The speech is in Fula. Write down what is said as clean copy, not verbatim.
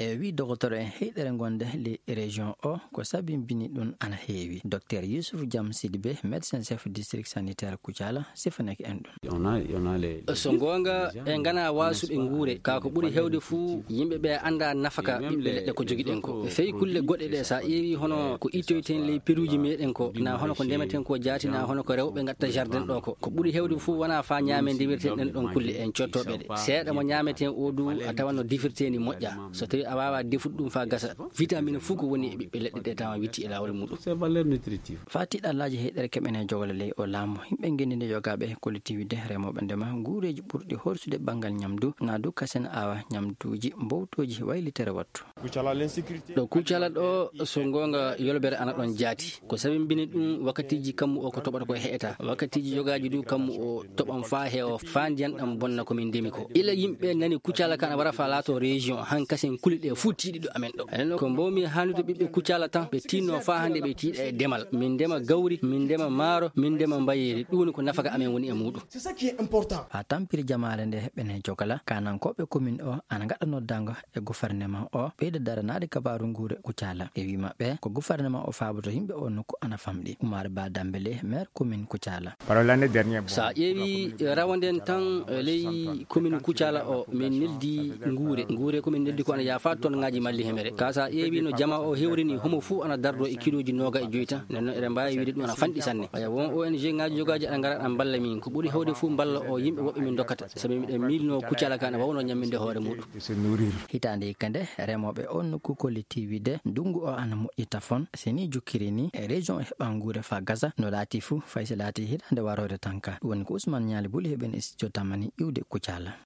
e wi docteur en heydere gonde le région o ko sabimbini ɗum ana heewi. Docteur Youssouf Diam Sidibé, médecin chef district sanitaire Koutiala, sifanaki en ɗum. So gonga e ngana wasuɓe nguure ka ko ɓuri hewde fuu yimɓeɓe anda nafaka ɓiɓɓe leɗɗe ko jogiɗen ko feyi kulle goɗɗe ɗe sa ƴeewi hono ko ittoyten ley peruji meɗen ko na hono ko ndemeten ko jaati na hono ko rewɓe gatta jardin ɗo ko ɓuri hewde fuu wona fa ñaame ndiwirten ɗen ɗon kulle en cottoɓe ɗe seeɗa mo ñaameten odu a tawan no difirteni moƴƴa so tawi a wawa defude ɗum fa gasa vitamine fuu ko woni e ɓiɓɓe leɗɗe ɗe tawa witti e lawol muɗum. Fatiɗallaji heydere keɓene jogole ley o laamu yimɓe gendinde jogaɓe collectivité remoɓe ndema guureji ɓurɗi horsude banggal ñamdu na du kasen awa ñamduji mbowtoji waylitere wattu ɗo Koutiala ɗo so gonga yolbere ana ɗon jaati ko sabimbini ɗum wakkatiji kammu o ko toɓata ko heeta wakkatiji jogaji du kammu o toɓan fa heewo fa ndiyan ɗam bonna komin ndemi ko ila yimɓe nani Koutiala kan wara fa laato région han kasen kuliɗe fu tiiɗiɗo amen ɗo enen ko mbawmi hannude ɓiɓɓe Koutiala tan ɓe tinno fa hande ɓe tiiɗa e demal min ndema gawri min ndema maaro min ndema mbayeri ɗum woni ko nafaka amen woni e muɗum. C'est ça qui est important. Ha tampiri jamale nde heɓene jogala kanankoɓe commune o ana gaɗa noddango e gouvernement o ɓeyda daranade kabaru nguure Koutiala e wi maɓɓe ko gouvernement o faaboto yimɓe o nokku ana famɗi. Oumar Ba Dambélé, maire commune Koutiala. Sa ƴeewi rawonden tan ley commune Koutiala o min neldi nguure ko min neldi ko ana yafa ton ngaji malli hemere ka sa ƴeewi no jama o hewrini homo fu ana dardo e kiloji noga e joyi tan nenno eɗen mbawi wiide ɗum ana fanɗi sanne aya won ONG ngaji jogaji aɗa ngara ɗan balla min ko ɓuuri hewde fu balla o yimɓe woɓɓe min dokkata sabi miɗen milno Koutiala ka ana wawno ñamminde hoore muɗum. Hitande hikande remoɓe on nokku collectivité ndungu o ana moƴƴita fon seni jukkiri ni e région e heɓa nguure fa gaza no laati fu faysi laati hitande warode tanka woni ko Ousmane Niali Buli heɓen e studio tamani iwde Koutiala.